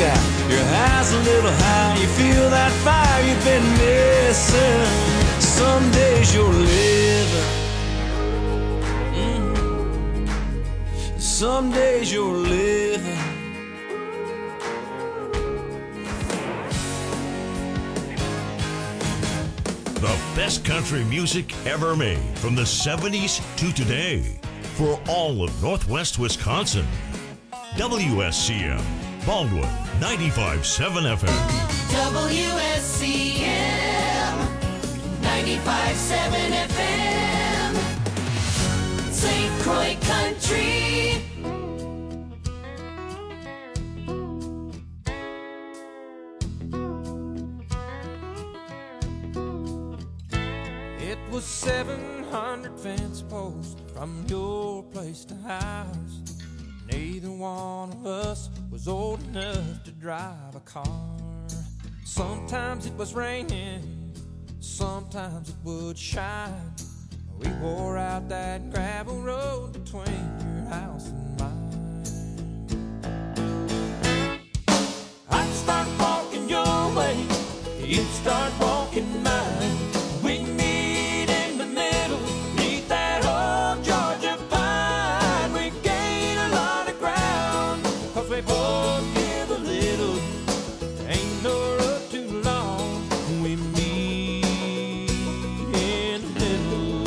sky. Your eyes a little high, you feel that fire you've been missing. Some days you're living, some days you're living. The best country music ever made from the 70s to today for all of Northwest Wisconsin. WSCM, Baldwin, 95.7 FM. WSCM, 95.7 FM, St. Croix Country. It was 700 fence posts from your place to ours. Neither one of us was old enough to drive a car. Sometimes it was raining, sometimes it would shine. We wore out that gravel road between your house and mine. I'd start walking your way, you'd start walking mine. We'd meet in the middle, meet that old Georgia pine. We gain a lot of ground, 'cause we both give a little. Ain't no road too long, we meet in the middle.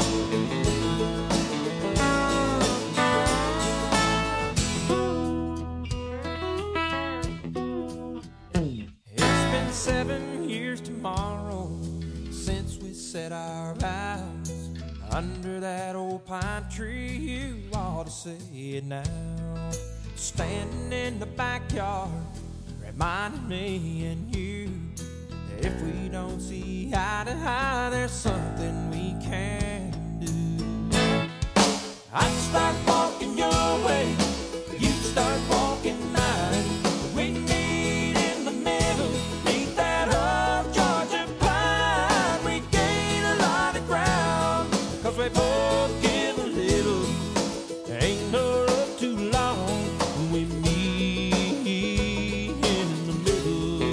It's been 7 years tomorrow since we said our vows under that old pine tree. You ought to say it now. Standing in the backyard, reminding me and you that if we don't see eye to eye, there's something we can do. I'd start walking your way, you'd start walking mine. We meet in the middle, meet that old Georgia pine. We gain a lot of ground, 'cause we both give a little. Ain't no road too long, we meet in the middle.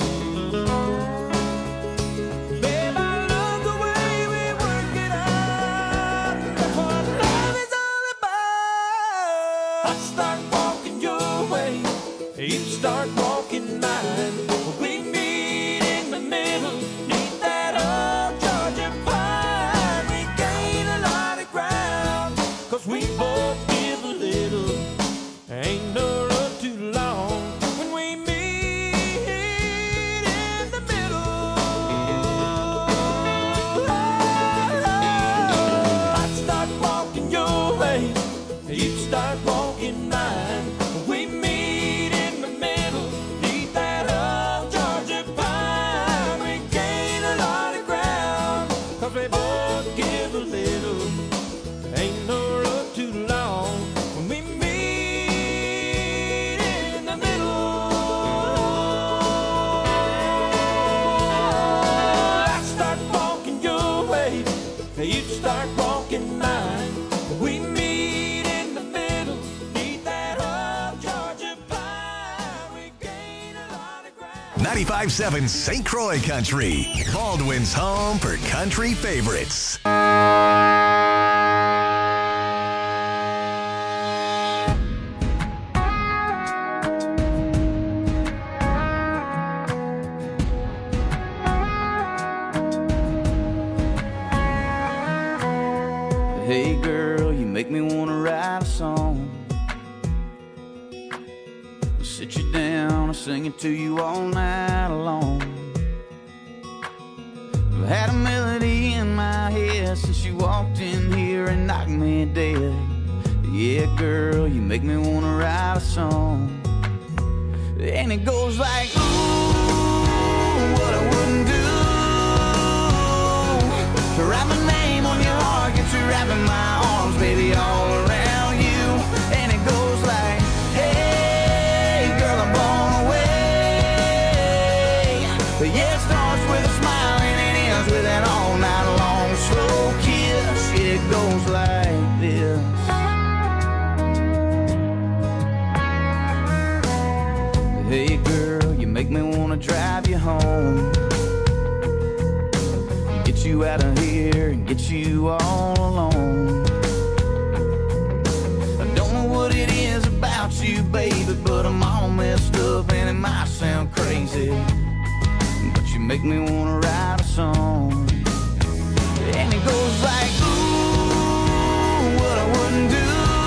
Babe, I love the way we work it out. That's what love is all about. I'd start walking your way, you'd start walking mine. We meet in the middle, meet that old Georgia pine. We gain a lot of ground, 'cause we both give a little. Ain't no road too long when we meet in the middle. I'd start walking your way, you'd start walking mine. We meet in the middle, meet that old Georgia pine. We gain a lot of ground, 'cause we both give a little. Ain't no road too long when we meet in the middle. I'd start walking your way, you'd start walking mine. We meet in the middle, meet that old Georgia pine. We gain a lot of ground. 95.7 St. Croix Country, Baldwin's home for country favorites. Hey girl, you make me wanna write a song. I'll sit you down and sing it to you all night long. I've had a melody in my head since you walked in here and knocked me dead. Yeah, girl, you make me wanna write a song. And it goes like, ooh, what I wouldn't do to write my name on your heart, get you wrapping my arms, baby, all around you. And it goes like, hey, girl, I'm blown away. But yeah, it starts with a smile and it ends with an all night long slow kiss. It goes like this. Hey, girl, you make wanna drive you home, get you out of here and get you all alone. I don't know what it is about you, baby, but I'm all messed up and it might sound crazy, but you make me wanna write a song. And it goes like, ooh, what I wouldn't do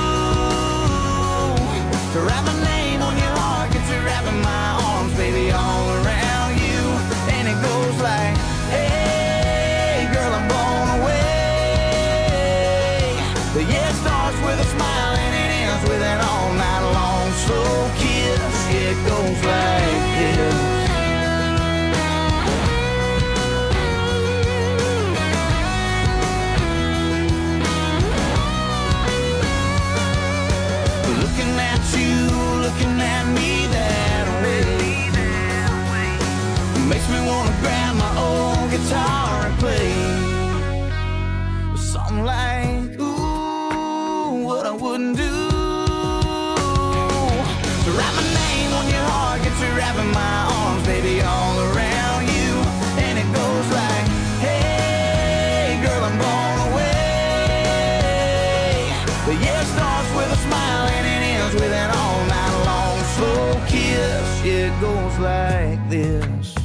to write my name on your heart, get you wrapping my arms, baby, all around you. And it goes like, hey, girl, I'm blown away. Yeah, it starts with a smile and it ends with an all night long slow kiss. Yeah, it goes like this. Looking at me that way makes me wanna grab my old guitar and play something like, ooh, what I wouldn't do to write my name on your heart, get you wrapping my arms, baby, all around you. And it goes like, hey, girl, I'm blown away. But yeah, it starts with a smile and it ends with an all night slow kiss. Yeah, it goes like this.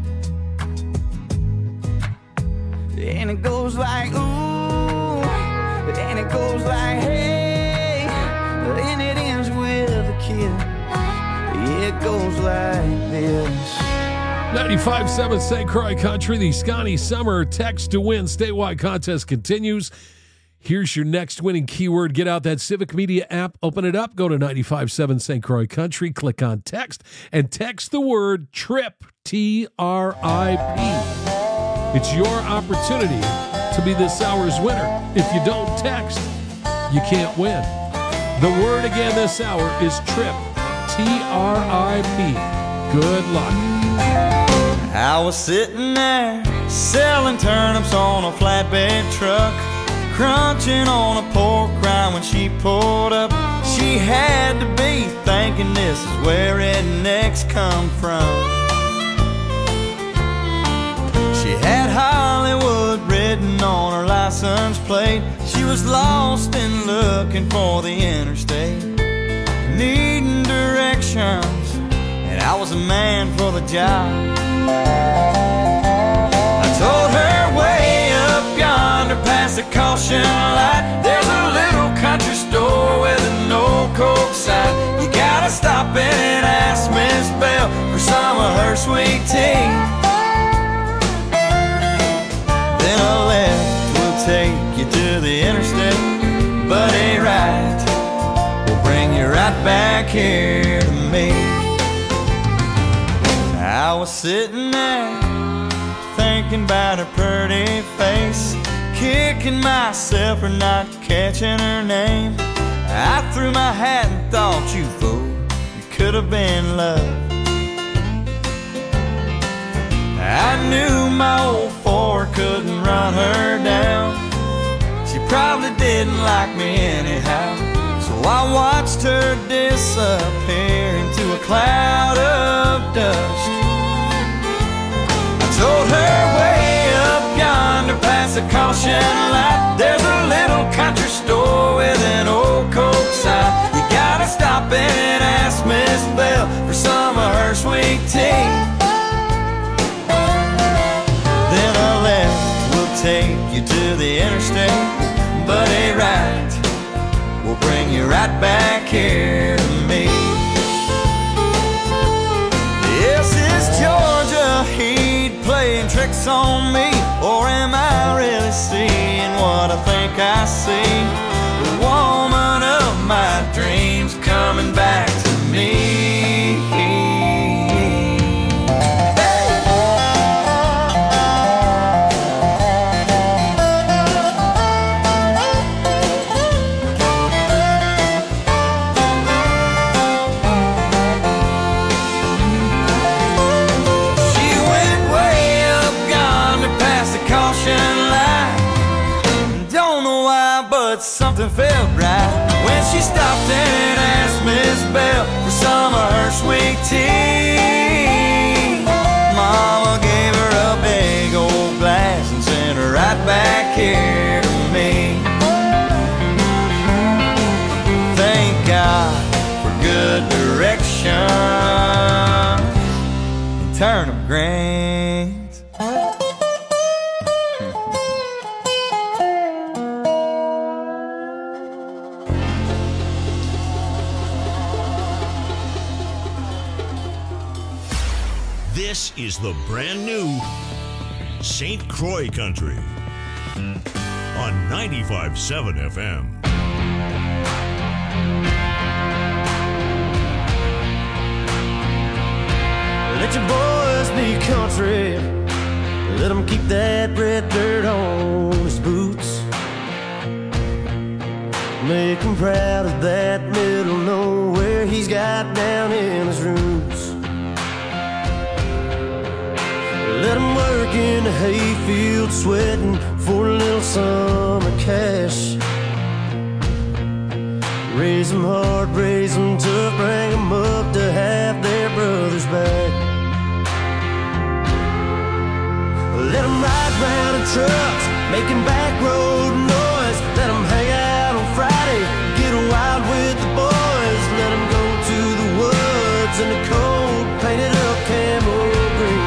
And it goes like, ooh, and it goes like, hey, and it ends with a kiss. Yeah, it goes like this. 95.7 St. Croix Country, the Scotty Summer Text to Win statewide contest continues. Here's your next winning keyword. Get out that Civic Media app, open it up, go to 95.7 St. Croix Country, click on text, and text the word TRIP, T-R-I-P. It's your opportunity to be this hour's winner. If you don't text, you can't win. The word again this hour is TRIP, T-R-I-P. Good luck. I was sitting there selling turnips on a flatbed truck, crunching on a pork rind when she pulled up. She had to be thinking this is where rednecks come from. She had Hollywood written on her license plate. She was lost and looking for the interstate, needing directions, and I was a man for the job. I told her way up yonder past the caution light, there's a little country store with an old Coke sign. You gotta stop in and ask Miss Bell for some of her sweet tea. Then a left will take you to the interstate, but a right will bring you right back here to me. I was sitting there thinking about her pretty face, kicking myself for not catching her name. I threw my hat and thought, you fool, you could have been love. I knew my old Ford couldn't run her down. She probably didn't like me anyhow, so I watched her disappear into a cloud of dust. Told her way up yonder past the caution light, there's a little country store with an old Coke sign. You gotta stop in and ask Miss Bell for some of her sweet tea. Then a left will take you to the interstate, but a right will bring you right back here to me. Yes, it's Georgia Heat playing tricks on me, or am I really seeing what I think I see? The woman of my dreams coming back to me. Something felt right when she stopped and asked Miss Bell for some of her sweet tea. mama gave her a big old glass and sent her right back here to me. Thank God for good direction and turnip greens. This is the brand new St. Croix Country on 95.7 FM. Let your boys be country. Let them keep that red dirt on his boots. Make him proud of that middle nowhere he's got down in his roots. Let him work in the hayfield sweating for a little summer cash. Raise them hard, raise them tough, bring them up to have their brothers back. Let them ride round in trucks, making back road noise. Let them hang out on Friday, get wild with the boys. Let them go to the woods in the cold, painted up camo green.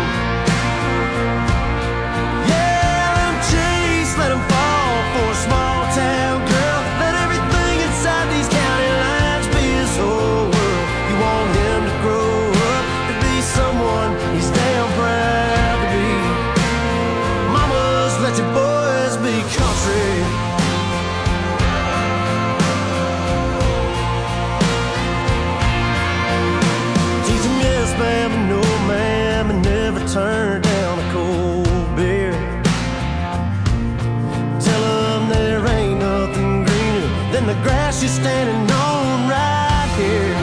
Let him fall for a small town girl. Let everything inside these county lines be his whole world. You want him to grow up to be someone he's damn proud to be. Mamas, let your boys be country. Teach him yes, ma'am, and no, ma'am, and never turn down a cold beer. Than the grass you're standing on right here.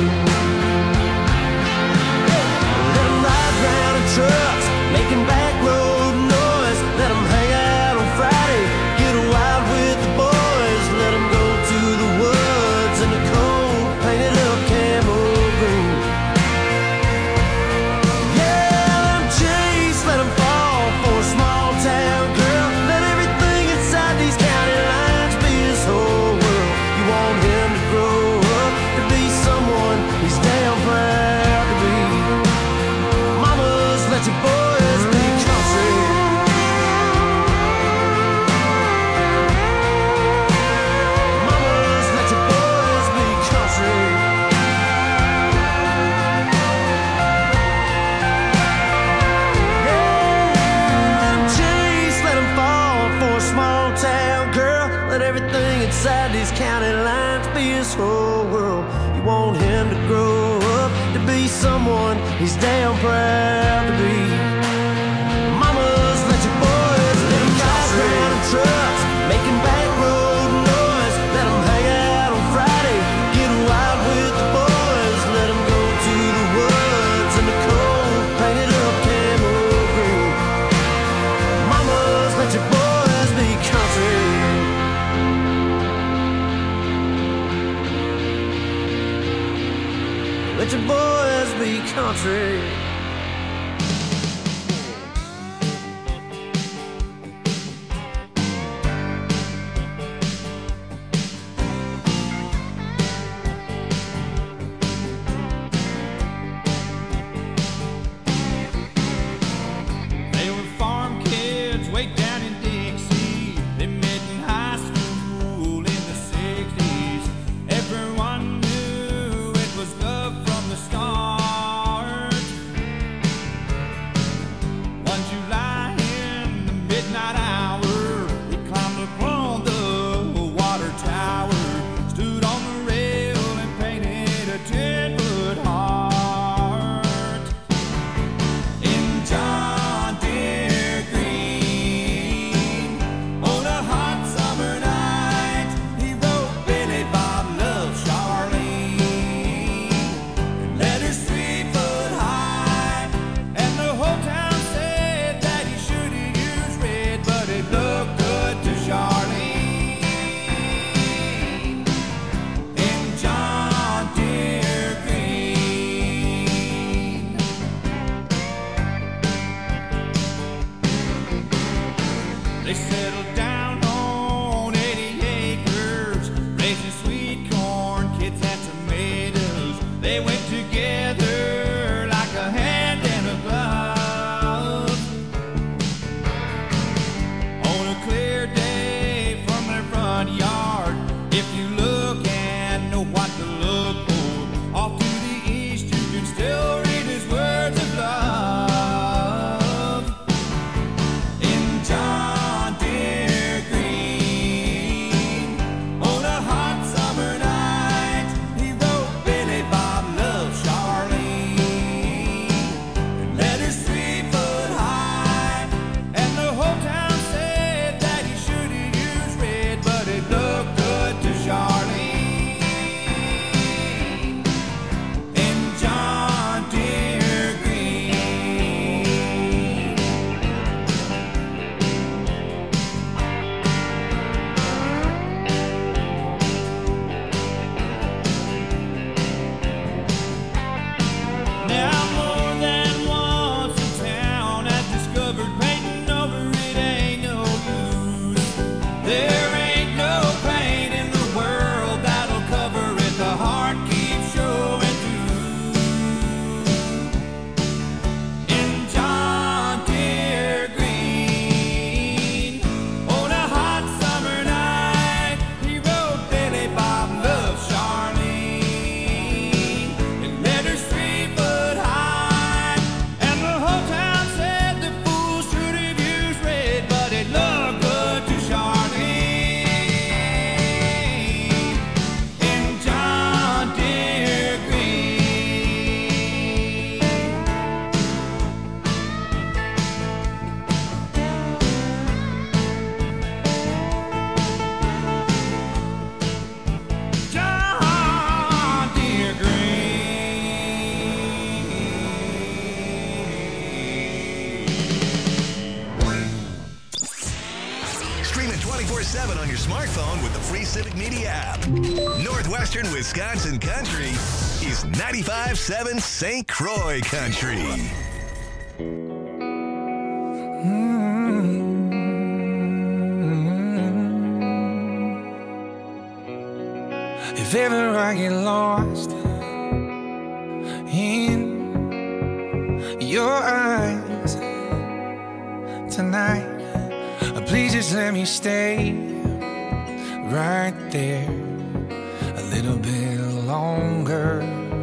Let them ride round in trucks, making back road noise. Let them hang out on Friday, get wild with the boys. Let them go to the woods in the cold, painted up camo green. Yeah, let them chase, let them fall for a small town girl. Let everything inside these county lines be his whole world. Want him to grow up to be someone he's damn proud to be. Mamas, let your boys be country. Mamas, let your boys be country. Yeah, let him chase, let him fall for a small town girl. Let everything inside these county lines be his whole world. You want him to grow up to be someone he's damn proud to be. Mamas, let your boys be country. Round in trucks, making back road noise. Let them hang out on Friday, get wild with the boys. Let them go to the woods in the cold, painted up camo green. Mamas, let your boys be country. Let your boys be country. They were farm kids way down in Dixie. They met in high school in the 60s. Everyone knew it was love from the start. They settled down on 80 acres, raising sweet corn, kids had tomatoes. They went together like a hand and a glove. On a clear day from their front yard, if you look and know what to look for, off to the east you can still read his words of love. In John Deere Green, on a hot summer night, he wrote Billy Bob loves Charlene. Letters 3 foot high, and the whole town said that he should have used red, but it looked good to Charlene. In John Deere Green. Now more than once in town has discovered painting over it ain't no use. There ain't no paint in the world that'll cover it. The heart keeps showing through. In John Deere Green, on a hot summer night, he wrote Billy Bob loves Charlene. And letters 3 foot high, and the whole town said the fool should have used red, but it looked good to Charlene. In John Deere Green. John Deere Green. Stream it 24/7 on your smartphone with the free Civic Media app. Northwestern Wisconsin Country is 95.7 St. Croix Country. If ever I get lost in your eyes tonight, please just let me stay right there a little bit longer.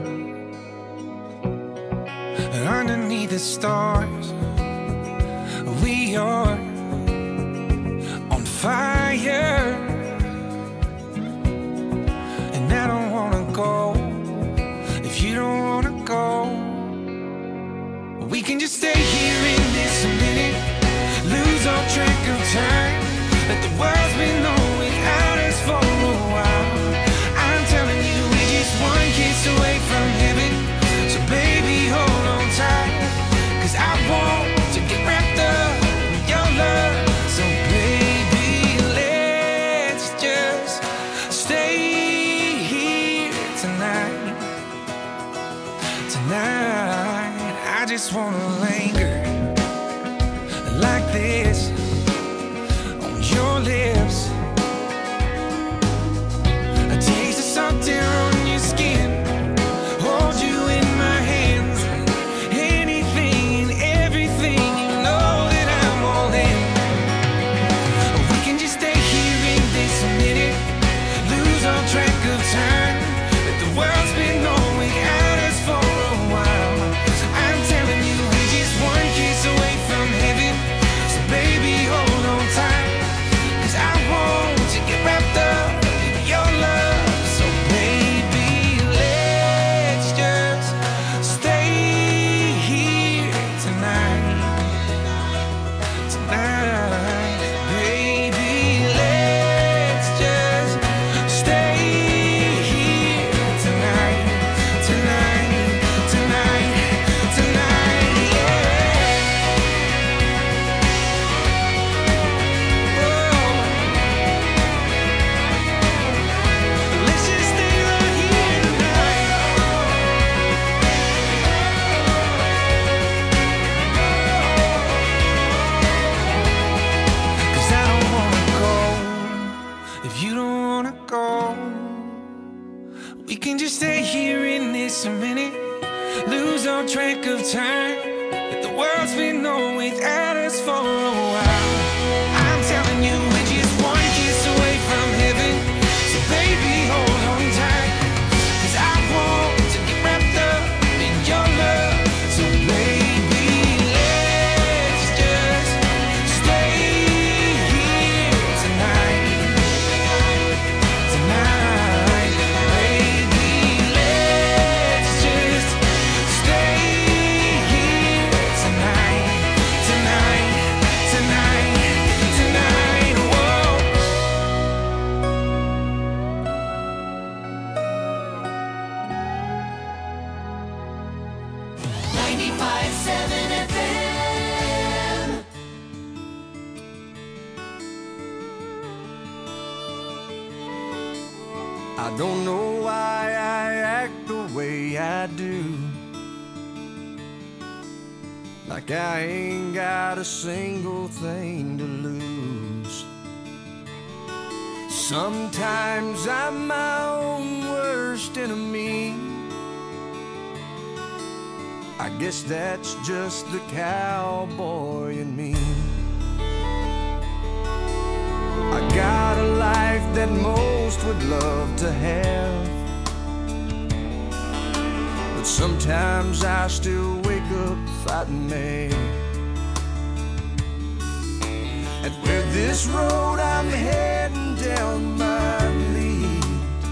Underneath the stars, we are on fire. And I don't wanna go if you don't wanna go. We can just stay here in this minute, lose all track of time. Let the world's been on without us for a while. I'm telling you, we're just one kiss away from heaven. So baby, hold on tight, 'cause I want to get wrapped up in your love. So baby, let's just stay here tonight. Tonight, I just wanna linger like this on your lips. A taste of something on your skin, hold you in my hands. Anything and everything, you know that I'm all in. We can just stay here in this minute, lose all track of time. Let the world's been going without us for a while. I'm telling you, we're just one kiss away from heaven. So baby, hold on tight, 'cause I old trick of time that the world's been on without us for a while. I'm telling you, we're just one kiss away from heaven. So baby, hold on tight, 'cause I want to get wrapped up in your love. So baby, let's just stay here tonight. Tonight, baby, let's just stay here tonight. Tonight, tonight, tonight, whoa. 95.7 FM. I don't know why I act the way I do, like I ain't got a single thing to lose. Sometimes I'm my own worst enemy. I guess that's just the cowboy in me. I got a life that most would love to have, but sometimes I still wake up fighting mad. And where this road I'm heading down might lead,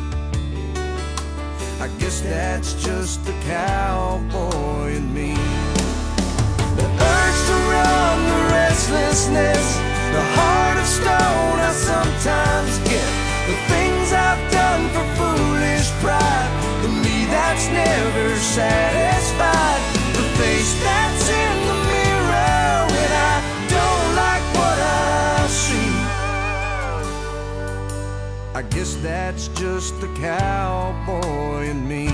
I guess that's just the cowboy in me. The urge to run, the restlessness, the heart of stone I sometimes get. The things I've done for foolish pride, the me that's never satisfied. The face that's in the mirror when I don't like what I see. I guess that's just the cowboy in me.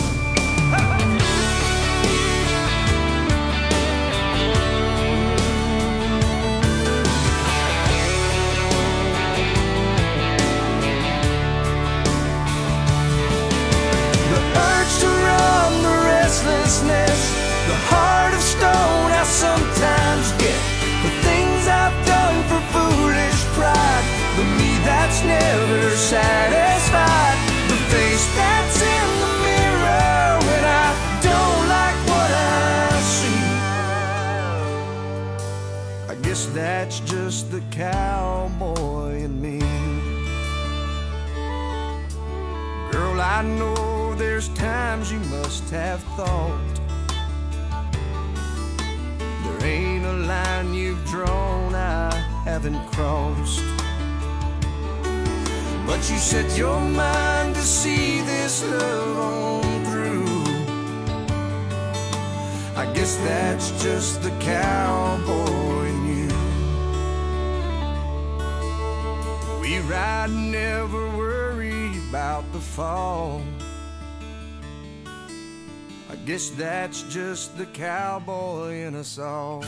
The heart of stone I sometimes get. The things I've done for foolish pride, the me that's never satisfied. The face that's in the mirror when I don't like what I see. I guess that's just the cowboy in me. Girl, I know there's times you must have thought there ain't a line you've drawn I haven't crossed. But you set your mind to see this love on through. I guess that's just the cowboy in you. We ride and never worry about the fall. I guess that's just the cowboy in us all.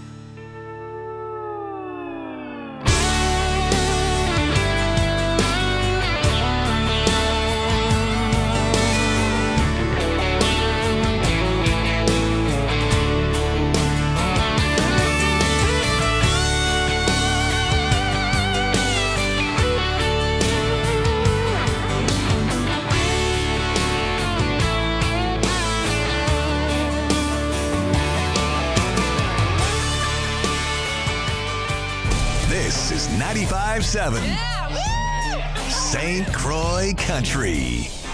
This is 95.7 St. Croix Country.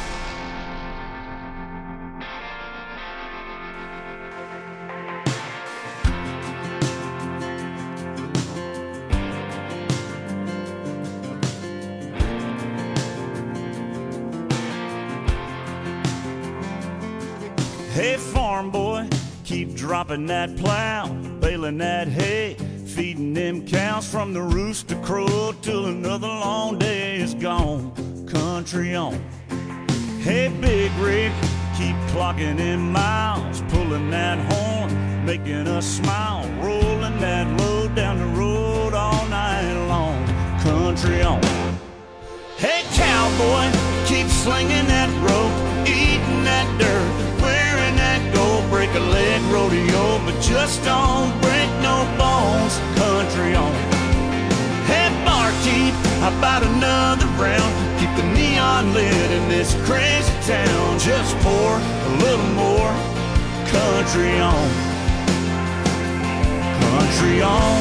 Hey, farm boy, keep dropping that plow, baling that hay, feeding them cows from the rooster crow till another long day is gone. Country on. Hey, big rig, keep clocking in miles, pulling that horn, making us smile, rolling that load down the road all night long. Country on. Hey, cowboy, keep slinging that rope, eating that dirt, wearing that gold, break a leg just don't break no bones. Country on. Hey barkeep, how about another round? Keep the neon lit in this crazy town. Just pour a little more. Country on. Country on.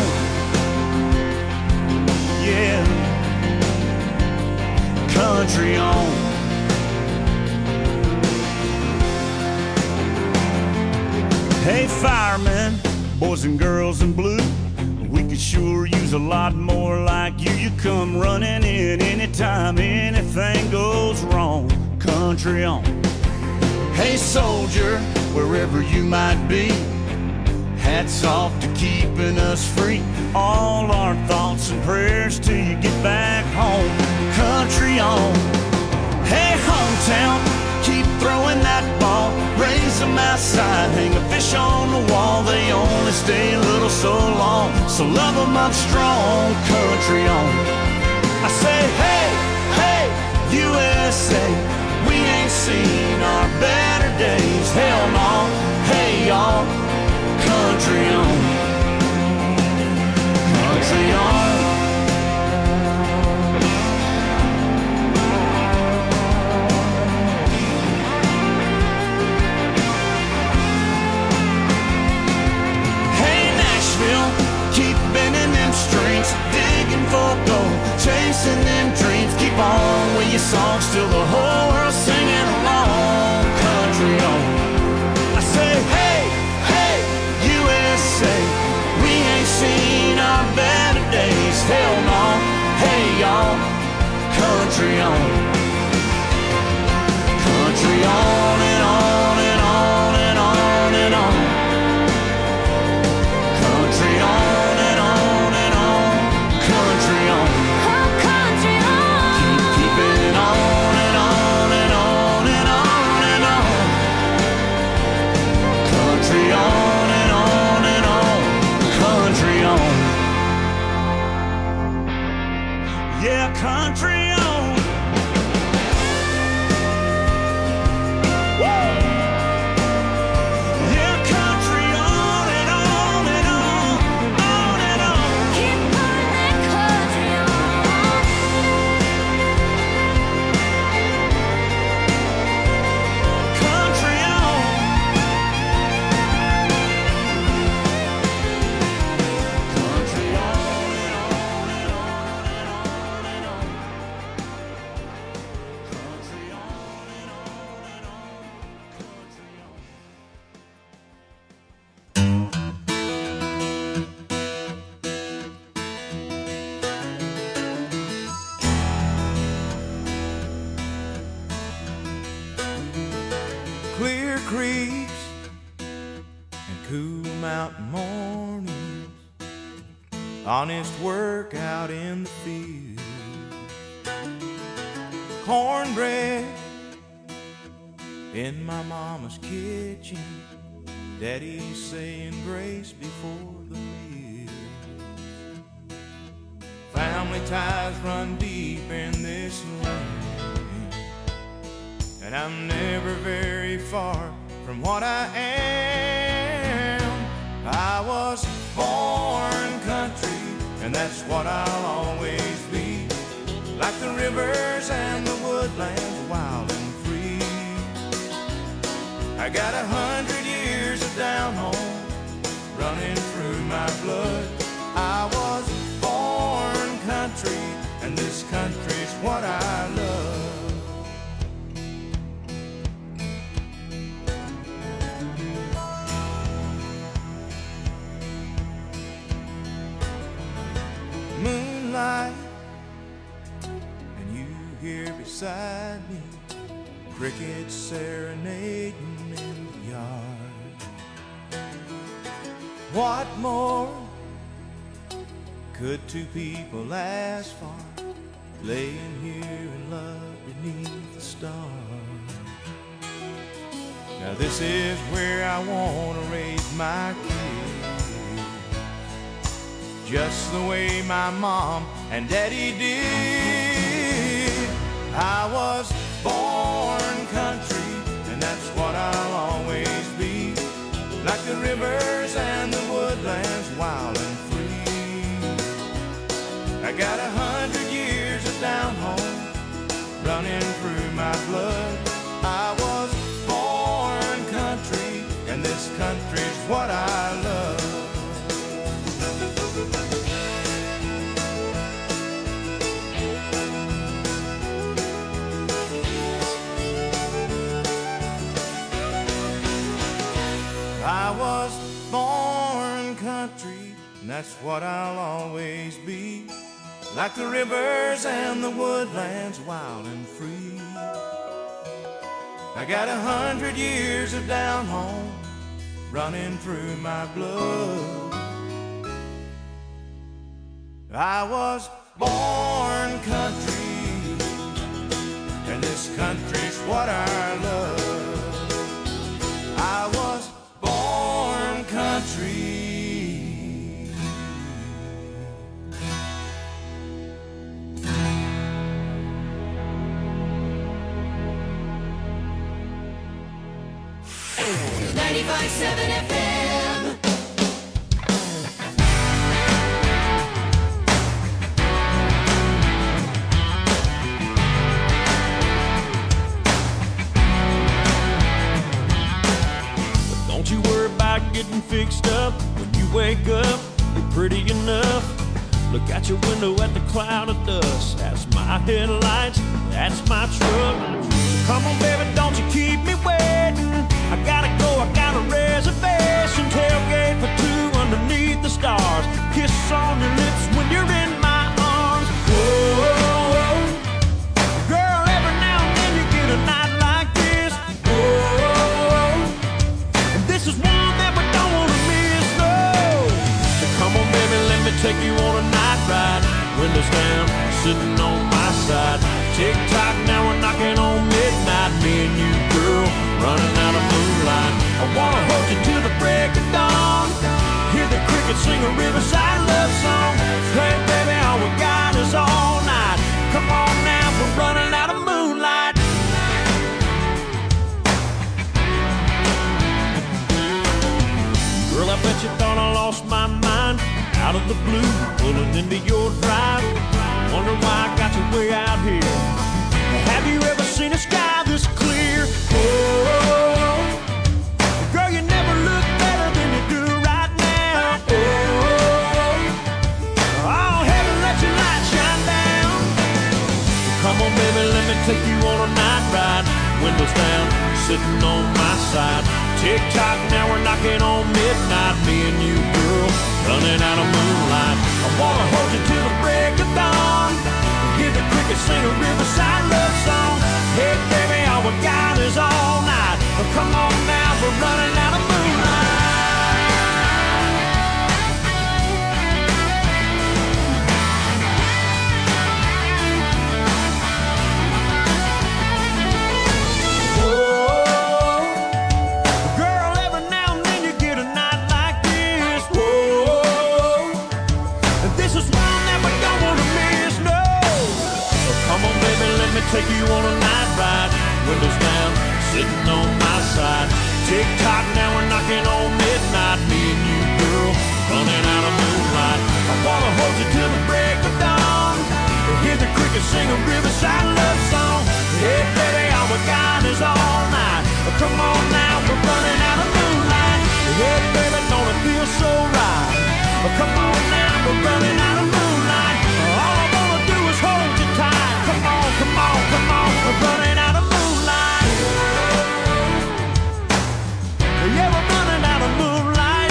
Yeah. Country on. Hey firemen, boys and girls in blue, we could sure use a lot more like you. You come running in anytime anything goes wrong. Country on. Hey soldier, wherever you might be, hats off to keeping us free. All our thoughts and prayers till you get back home. Country on. Hey hometown, keep throwing that ball. Raise them outside, hang a fish on the wall. They only stay a little so long, so love them up strong. Country on. I say hey, hey, USA, we ain't seen our better days. Hell no, hey y'all. Country on. Country on. Hey Nashville, keep bending them strings, digging for gold, chasing them dreams. Keep on with your songs till the whole world's singing along. Country on. I say hey, hey, USA, we ain't seen our better days. Hell no, hey y'all. Country on. Country on and on and on and on and on. Country on and on and on. Country on. Oh, country on. Keep it on and on and on and on and on. Country on and on and on. Country on. Yeah, country on. Woo! Yeah, country on and on and on and on. Keep putting that country on. Country on. Country on and on and on and on and on. Country on and on and on. Country on. Clear creeks and cool mountain mornings, honest work out in the field, cornbread in my mama's kitchen, daddy saying grace before the meal. Family ties run deep in this land, and I'm never very far from what I am. I was born country, and that's what I'll always be. Like the rivers and the woodlands, wild and free. I got 100 years of down home running through my blood. I was born country, and this country's what I love. Moonlight, and you here beside me, crickets serenading in the yard. What more could two people ask for, laying here in love beneath the stars? Now this is where I want to raise my kids, just the way my mom and daddy did. I was born country, and that's what I'll always be. Like the rivers and the woodlands, wild and free. I got 100 years of down home running through my blood. I was born country, and this country's what I love. I was born country, and that's what I'll always be. Like the rivers and the woodlands, wild and free. I got 100 years of down home running through my blood. I was born country, and this country's what I love. I was born country. .7 FM. Don't you worry about getting fixed up. When you wake up, you're pretty enough. Look out your window at the cloud of dust. That's my headlights, that's my truck. Come on, baby, don't you keep me waiting. I gotta go, I got a reservation. Tailgate for two underneath the stars. Kiss on your lips when you're in my arms. Whoa, girl, every now and then you get a night like this. Whoa, and this is one that we don't wanna miss, no. So come on, baby, let me take you on a night ride. Windows down, sitting on my side. Tick-tock, now we're knocking on midnight. Me and you, girl, running out of moonlight. I wanna hold you till the break of dawn. Hear the crickets sing a riverside love song. Hey, baby, all we got is all night. Come on now, we're running out of moonlight. Girl, I bet you thought I lost my mind. Out of the blue, pulling into your drive. Wonder why I got you way out here. Have you ever seen a sky this clear? Oh, girl, you never look better than you do right now. Oh, heaven, let your light shine down. Come on, baby, let me take you on a night ride. Windows down, sitting on my side. Tick-tock, now we're knocking on midnight. Me and you, girl, running out of moonlight. I wanna hold you till the break of dawn. Hear the crickets sing a riverside love song. Hey, baby, all we got is all night. Oh, come on now, we're running out of moonlight. Whoa, girl, every now and then you get a night like this. Whoa, this is one that we don't want to miss, no. So come on, baby, let me take you on a night ride. Windows down, sitting on my side. Tick-tock, now we're knocking on midnight. Me and you, girl, running out of moonlight. I wanna hold you till the break of dawn. Hear the crickets sing a riverside love song. Hey, baby, all we got is all night. Come on now, we're running out of moonlight. Hey, baby, don't it feel so right? Come on now, we're running out of moonlight. All I wanna do is hold you tight. Come on, come on, come on, we're running out of moonlight. Yeah, we're running out of moonlight.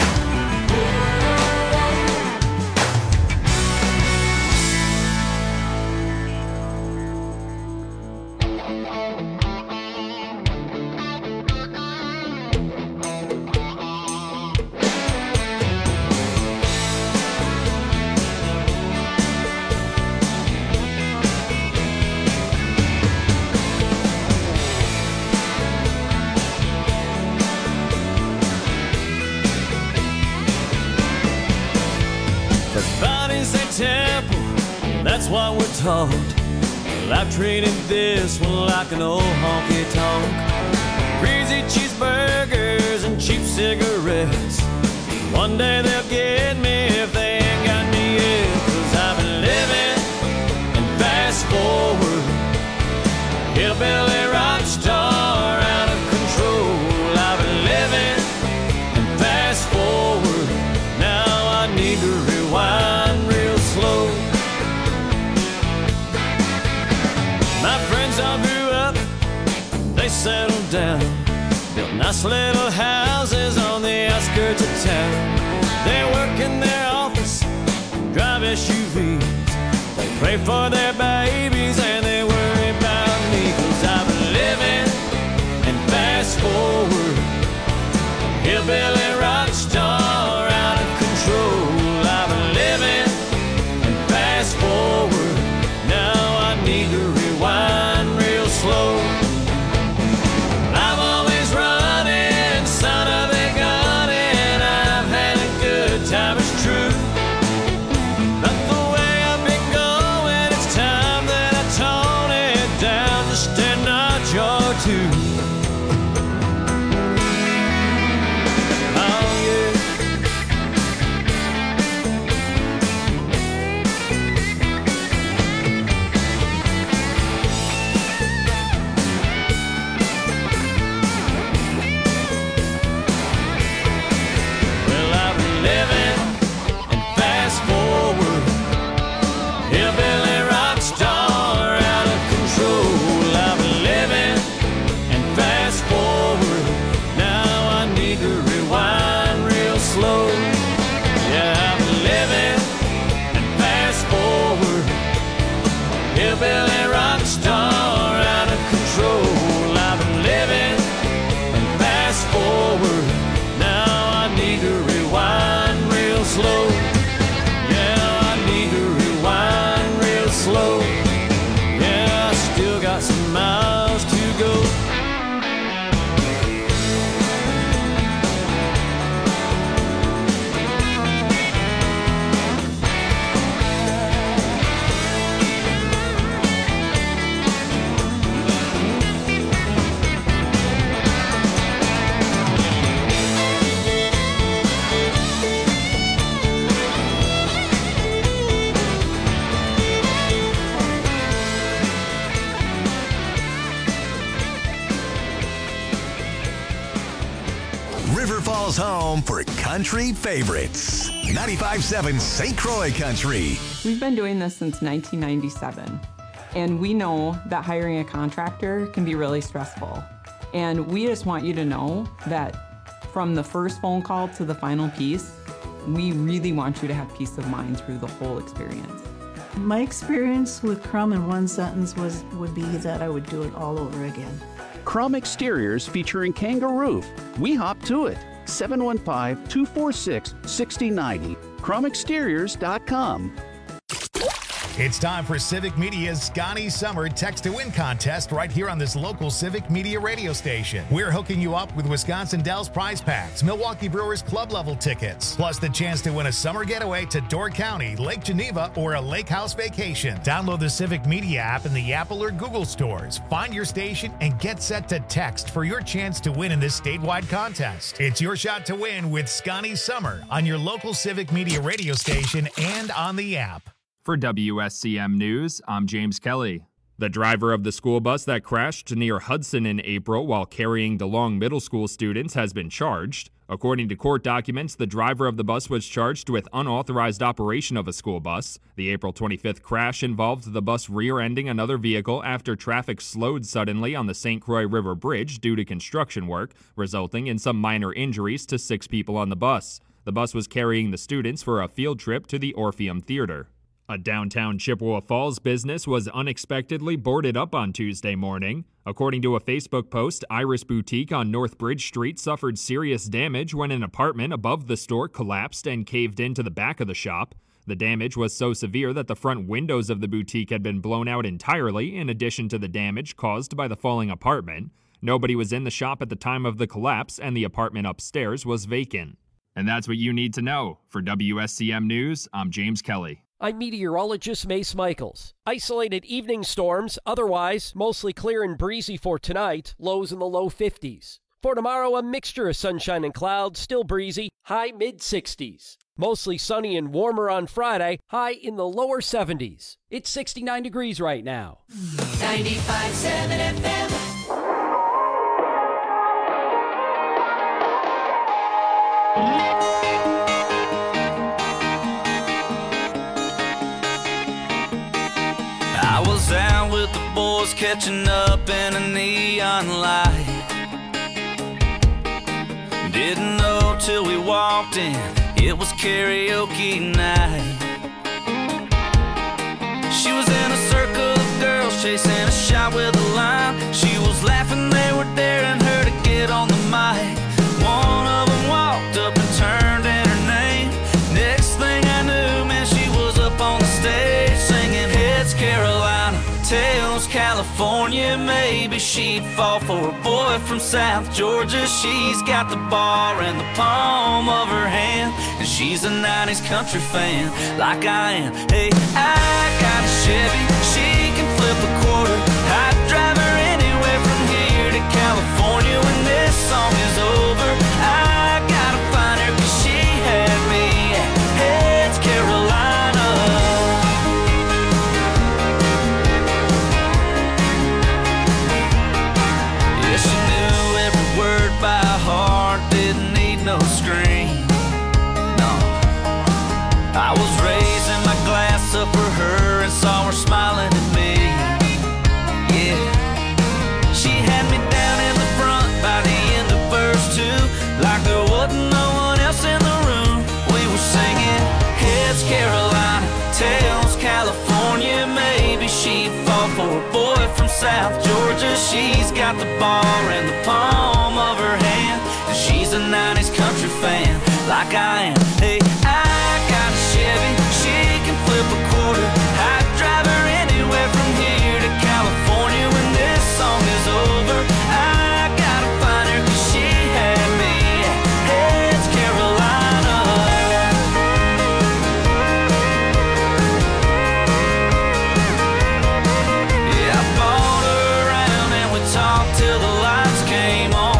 Temple, that's what we're taught. Well, I've traded this one like an old honky tonk. Greasy cheeseburgers and and cheap cigarettes. One day they'll get me if they ain't got me yet. 'Cause I've been living and fast forward, hillbilly rock star out of control. I've been living and fast forward, now I need to rewind real slow. My friends all grew up, they settled down, built nice little houses on the outskirts of town. They work in their office, drive SUVs, they pray for their babies and they worry about me. 'Cause I've been living and fast forward, hillbilly rock star out of control. I've been living and fast forward, now I need to rewind real slow. I'm always running, son of a gun, and I've had a good time, it's true. But the way I've been going, it's time that I tone it down just a notch or two. Oh yeah. Well, I've been living and fast forward, hillbilly rock star out of control. I've been living and fast forward, now I need to rewind real slow. Yeah, I've been living and fast forward, hillbilly rock star out of control. I've been living and fast forward, now I need to rewind real slow. Yeah, I need to rewind real slow. Yeah, I still got some miles to go. River Falls home for country favorites. 95.7 St. Croix Country. We've been doing this since 1997, and we know that hiring a contractor can be really stressful. And we just want you to know that from the first phone call to the final piece, we really want you to have peace of mind through the whole experience. My experience with Crum in one sentence would be that I would do it all over again. Crum Exteriors featuring Kangaroo. We hop to it. 715-246-6090. CrumExteriors.com. It's time for Civic Media's Scotty Summer Text to Win contest right here on this local Civic Media radio station. We're hooking you up with Wisconsin Dells prize packs, Milwaukee Brewers club level tickets, plus the chance to win a summer getaway to Door County, Lake Geneva, or a lake house vacation. Download the Civic Media app in the Apple or Google stores. Find your station and get set to text for your chance to win in this statewide contest. It's your shot to win with Scotty Summer on your local Civic Media radio station and on the app. For WSCM News, I'm James Kelly. The driver of the school bus that crashed near Hudson in April while carrying DeLong Middle School students has been charged. According to court documents, the driver of the bus was charged with unauthorized operation of a school bus. The April 25th crash involved the bus rear-ending another vehicle after traffic slowed suddenly on the St. Croix River Bridge due to construction work, resulting in some minor injuries to 6 people on the bus. The bus was carrying the students for a field trip to the Orpheum Theater. A downtown Chippewa Falls business was unexpectedly boarded up on Tuesday morning. According to a Facebook post, Iris Boutique on North Bridge Street suffered serious damage when an apartment above the store collapsed and caved into the back of the shop. The damage was so severe that the front windows of the boutique had been blown out entirely, in addition to the damage caused by the falling apartment. Nobody was in the shop at the time of the collapse, and the apartment upstairs was vacant. And that's what you need to know. For WSCM News, I'm James Kelly. I'm meteorologist Mace Michaels. Isolated evening storms, otherwise mostly clear and breezy for tonight, lows in the low 50s. For tomorrow, a mixture of sunshine and clouds, still breezy, high mid-60s. Mostly sunny and warmer on Friday, high in the lower 70s. It's 69 degrees right now. 95.7 FM. I was out with the boys catching up in a neon light. Didn't know till we walked in, it was karaoke night. She was in a circle of girls chasing a shot with a line. She was laughing, they were daring her to get on the mic. One of them walked up and turned in her name. Next thing I knew, man, she was up on the stage singing Heads Carolina, Tails California. Maybe she'd fall for a boy from South Georgia. She's got the bar in the palm of her hand, and she's a 90s country fan like I am. Hey, I got a Chevy, she can flip a quarter. I'd drive her anywhere from here to California. When this song is over, I gotta find her, 'cause she had me at Heads Carolina. Yeah, she knew every word by heart, didn't need no screen. No, I was raising my glass up for her and saw her smiling at me. Yeah, she had me down in the front by the end of verse 2, like there wasn't no one else in the room. We were singing Heads Carolina, Tails California. Maybe she'd fall for a boy from South Georgia. She's got the bar in the palm of her hand, and she's a 90s country fan like I am. Hey, I got a Chevy, she can flip a quarter. I'd drive her anywhere from here to California. When this song is over, I gotta find her, 'cause she had me at Heads Carolina. Yeah, I bought her around and we talked till the lights came on.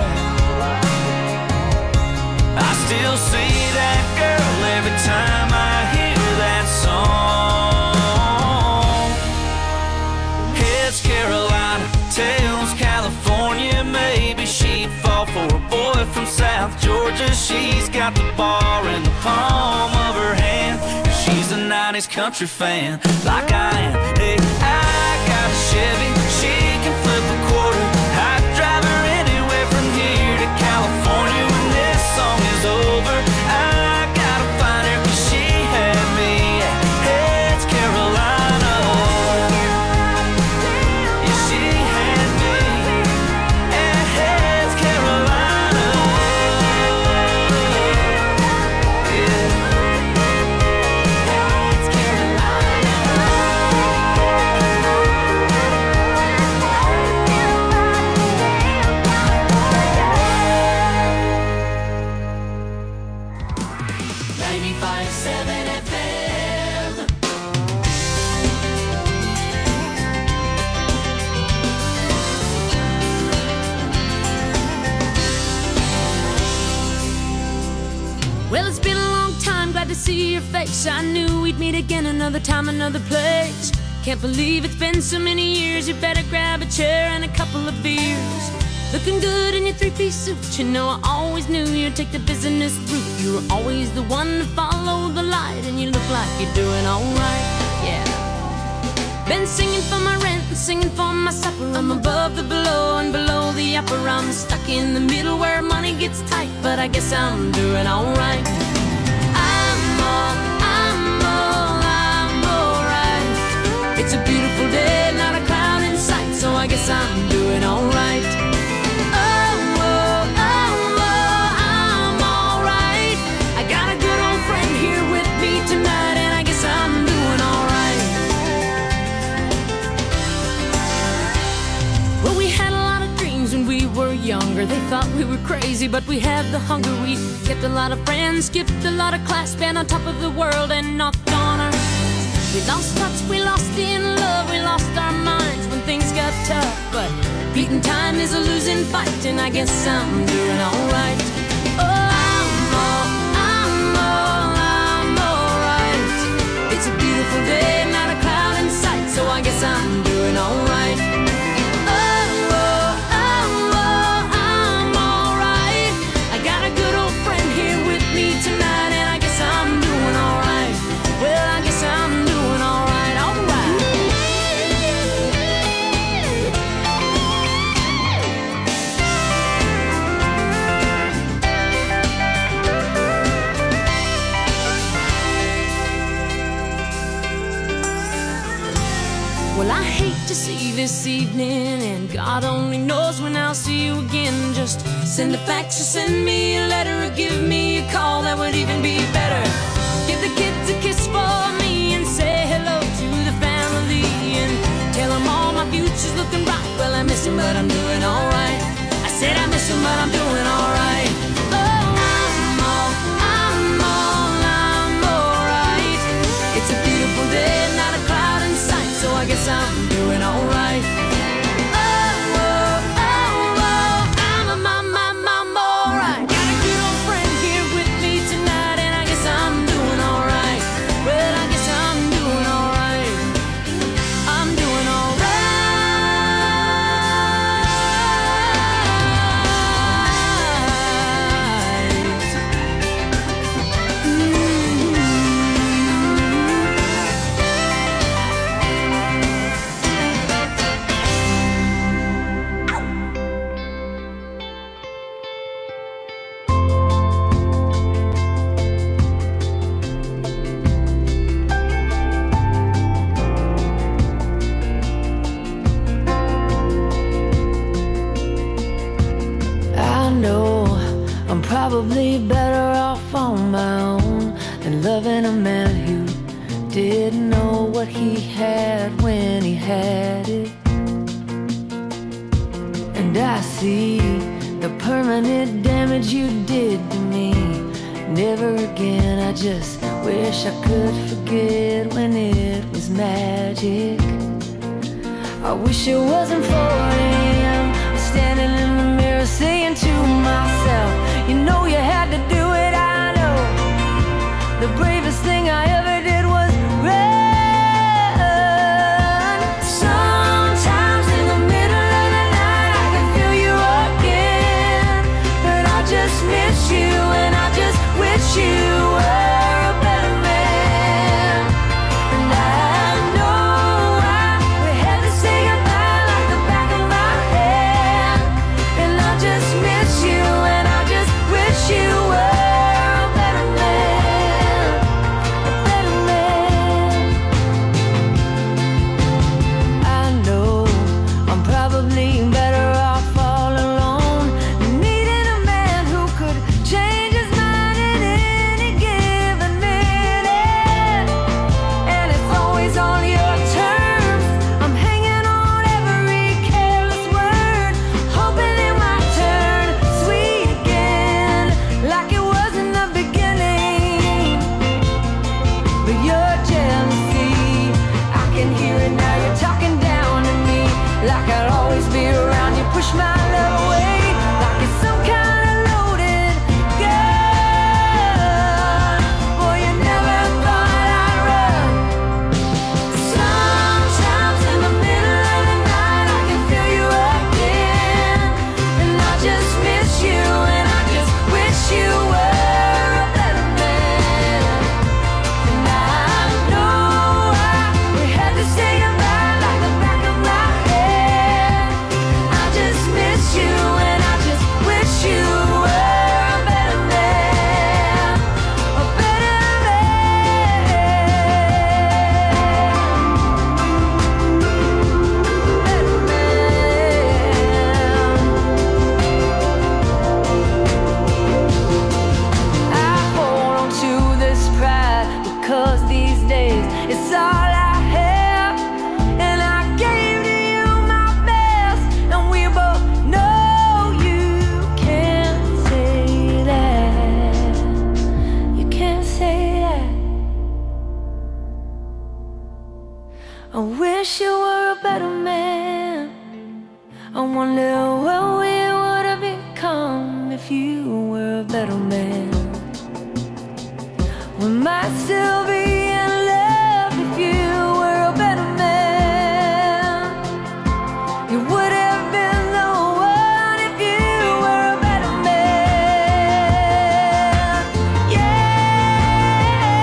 I still see that girl every time I hear that song. Heads Carolina, Tails California. Maybe she'd fall for a boy from South Georgia. She's got the bar in the palm of her hand, and she's a 90s country fan like I am. Hey, I got a Chevy, she can flip a quarter. I'd drive her anywhere from here to California. When this song is over, I gotta find her, 'cause she had me at Heads Carolina. Yeah, she had me at Heads Carolina. Yeah. Heads Carolina. 95.7 FM. Well, it's been a long time, glad to see your face. I knew we'd meet again another time, another place. Can't believe it's been so many years. You better grab a chair and a couple of beers. Looking good in your three-piece suit. You know I always knew you'd take the business route. You were always the one to follow the light, and you look like you're doing alright, yeah. Been singing for my rent and singing for my supper. I'm above the below and below the upper. I'm stuck in the middle where money gets tight, but I guess I'm doing alright. I'm alright. It's a beautiful day, not a cloud in sight, so I guess I'm doing alright. I'm alright. I got a good old friend here with me tonight, and I guess I'm doing alright. Well, we had a lot of dreams when we were younger. They thought we were crazy, but we had the hunger. We kept a lot of friends, skipped a lot of class, been on top of the world and knocked on our. We lost touch, we lost in love, we lost our minds when things got tough, but beating Fighting time is a losing fight, and I guess I'm doing alright. Oh, I'm alright. It's a beautiful day, not a cloud in sight, so I guess I'm doing alright. Oh, I'm alright. I got a good old friend here with me tonight, and I guess I'm doing alright. Well, I guess I'm doing alright, alright. Well, I hate to see you this evening, and God only knows when I'll see you again. Just send a fax or send me a letter or give me a call, that would even be better. Give the kids a kiss for me and say hello to the family, and tell them all my future's looking bright. Well, I miss him, but I'm doing alright. I said I miss him, but I'm doing alright. Oh, I'm alright. It's a beautiful day, not a cloud in sight, so I guess I'm doing alright. I'm alright. Got a good old friend here with me tonight, and I guess I'm doing alright. Well, I guess I'm doing alright. I'm doing alright. I know I'm probably better off on my own than loving a man who didn't know what he had when he had it. And I see the permanent damage you did to me. Never again, I just wish I could forget when it was magic. I wish it wasn't 4 a.m. standing in the mirror saying to myself, you know you had to do it, I know. The bravest thing I ever did was run. Sometimes in the middle of the night I can feel you again, but I just miss you and I just wish you were a better man. And I know we had to say goodbye like the back of my hand, and I just miss you and I just wish you were a better man, a better man. I know I'm probably better off all alone, needing a man who could change his mind at any given minute. And it's always on your terms. I'm hanging on every careless word, hoping it might turn sweet again, like it was in the beginning. But your jealousy, I can hear it now. You're talking down to me, like I'll always be around. You push my love away, like it's some kind of loaded gun. Boy, you never thought I'd run. Sometimes in the middle of the night I can feel you again, and I just miss you and I just wish you were a better man. And I know we had to say goodbye like the back of my head. I just miss you and I just wish you were a better man, a better I hold on to this pride because these days it's all I have, and I gave to you my best, and we both know you can't say that. You can't say that. I wish you were a better man. I I wonder what we would have become if you were a better man. We might still be in love if you were a better man. You would have been the one if you were a better man. Yeah.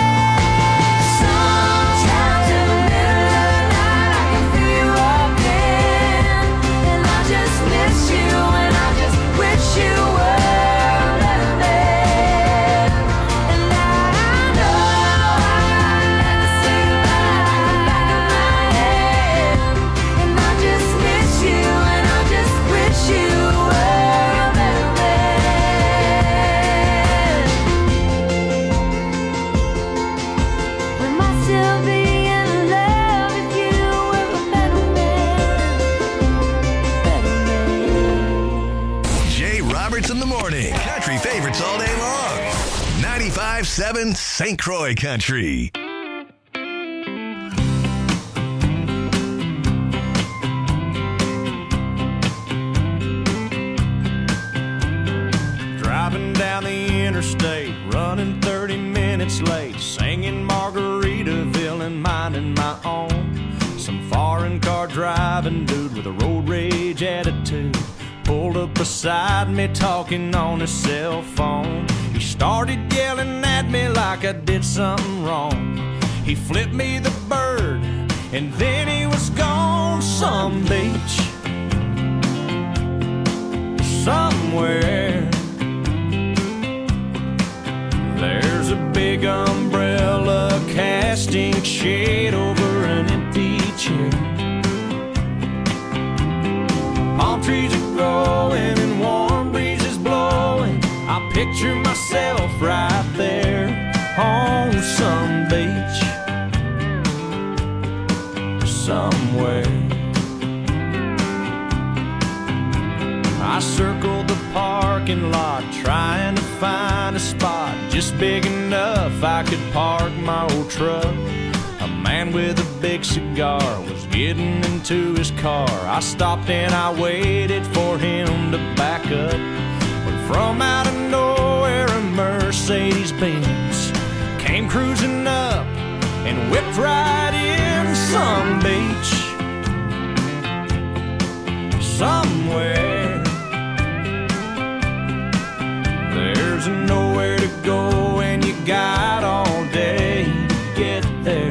Sometimes in the middle of the night I can feel you again, and I just miss you, and I just wish you were a better man. And I know I never see the light in the back of my head, and I just miss you, and I just wish you were a better man. We might still be in love if you were a better man. Better man. Jay Roberts in the morning. Country favorites all day long. 95.7 St. Croix Country. Driving down the interstate, running 30 minutes late, singing Margaritaville and minding my own. Some foreign car driving dude with a road rage attitude pulled up beside me talking on his cell phone. He started yelling at me like I did something wrong. He flipped me the bird and then he was gone. Some beach somewhere. There's a big umbrella casting shade over an empty chair. Palm trees are growing and warm breezes blowing. I picture myself right there on some beach somewhere. I circled the parking lot trying to find a spot just big enough I could park my old truck. A man with a big cigar was getting into his car. I stopped and I waited for him to back up. When from out of nowhere a Mercedes-Benz came cruising up and whipped right in. Some beach somewhere. There's nowhere to go and you got all day to get there.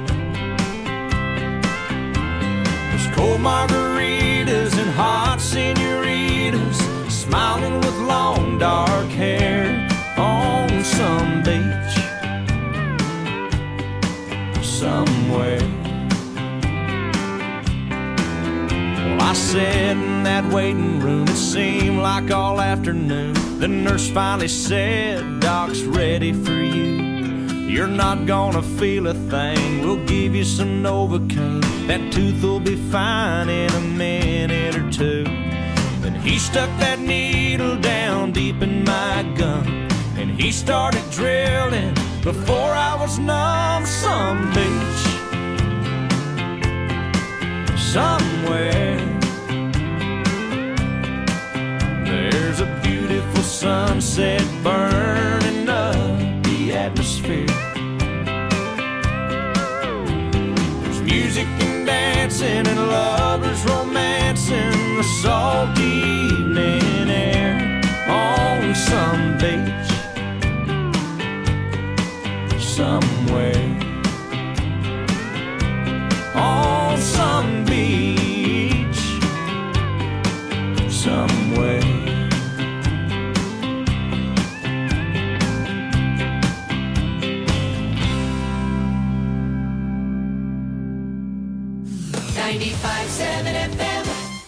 There's cold margaritas and hot senoritas smiling with long dark hair on some beach somewhere. Well, I sat in that waiting room, it seemed like all afternoon. The nurse finally said, Doc's ready for you. You're not gonna feel a thing, we'll give you some Novocaine. That tooth will be fine in a minute or two. Then he stuck that needle down deep in my gum, and he started drilling before I was numb. Some beach somewhere. There's a beautiful sunset burning up the atmosphere. There's music and dancing and lovers romancing the salty evening air on some beach somewhere. On some beach somewhere. 95.7 FM.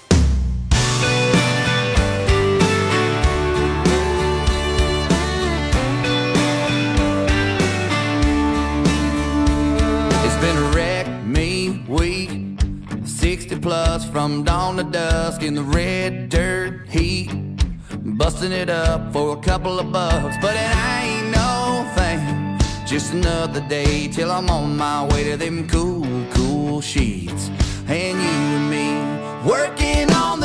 It's been a wreck, me, week, 60 plus from dawn to dusk in the red dirt heat, busting it up for a couple of bucks, but it ain't no thing. Just another day till I'm on my way to them cool, cool sheets. And you and me working on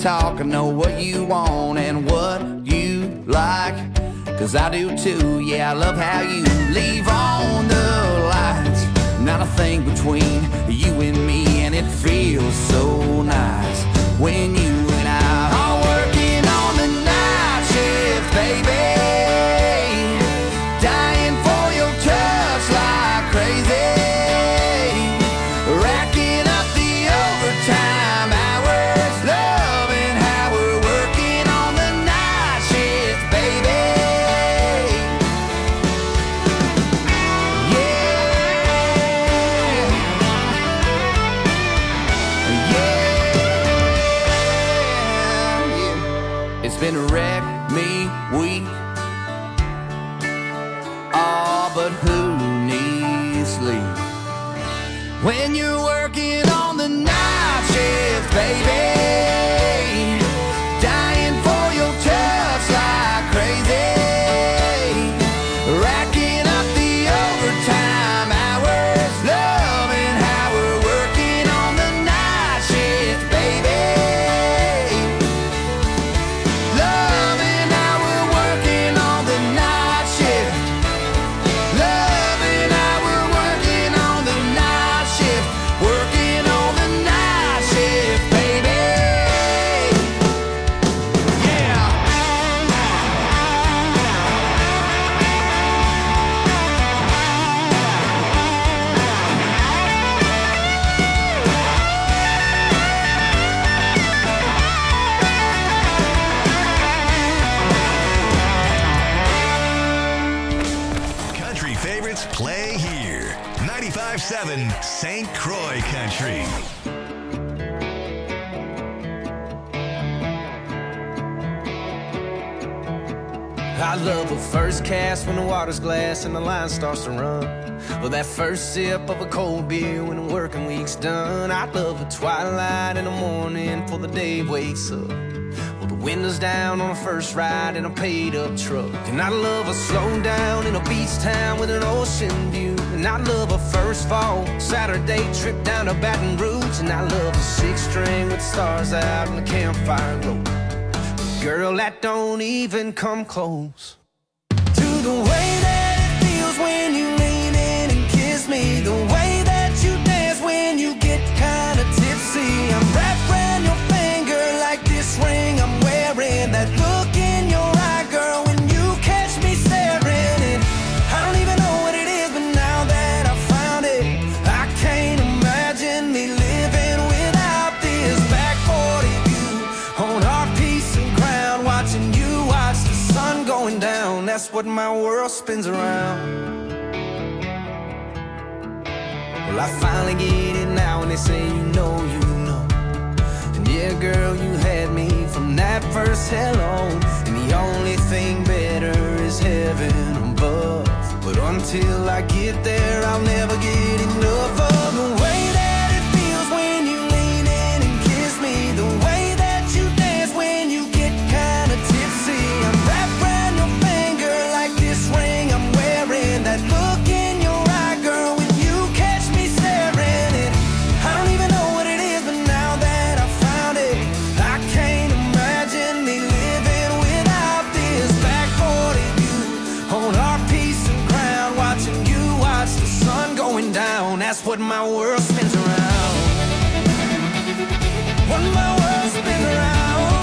talk, I know what you want and what you like. 'Cause I do too, yeah, I love how you leave on the lights. Not a thing between you and me, and it feels so nice when you and I are working on the night shift, baby. Dying for your touch like crazy. Racking up the overtime hours, loving how we're working on the night shift, baby. It's been a wreck me week. Oh, but who needs sleep when you're working on the night shift, baby? Dying for your touch like crazy. Racking up the overtime hours, loving how we're working on the night shift, baby. Loving how we're working on the night shift. Loving how we're working on the night shift. Working on the night shift, baby. Country favorites play here. 95.7 St. Croix Country. I love a first cast when the water's glass and the line starts to run. Or that first sip of a cold beer when the working week's done. I love a twilight in the morning before the day wakes up. Well, the windows down on a first ride in a paid-up truck. And I love a slow down in a beach town with an ocean view. And I love a first fall Saturday trip down to Baton Rouge. And I love a six-string with stars out and the campfire glow. Girl, that don't even come close to the way that it feels when you lean in and kiss me. The way that you dance when you get kinda tipsy. I'm wrapped around your finger like this ring I'm wearing. That look in your eye, girl, when you catch me staring. And I don't even know what it is, but now that I found it, I can't imagine me living without this. Back 40 view on our piece of ground, watching you watch the sun going down. That's what my world spins around. Well, I finally get it now when they say you know. And yeah, girl, you had me from that first hello. And the only thing better is heaven above. But until I get there, I'll never get enough of the way that it feels when you lean in and kiss me. The way that you dance when you get kinda tipsy. I'm wrapped around your finger like this ring I'm wearing. That look in your eye, girl, when you catch me staring. And I don't even know what it is, but now that I found it, I can't imagine me living without this. Back 40 view on our piece of ground, watching you watch the sun going down. That's what my world spins around. What my world spins around.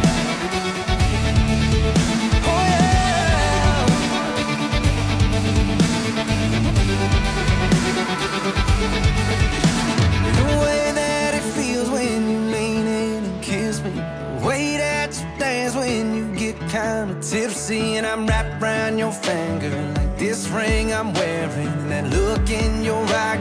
Oh yeah. The way that it feels when you lean in and kiss me. The way that you dance when you get kinda tipsy. And I'm wrapped around your finger like this ring I'm wearing. And that look in your eye,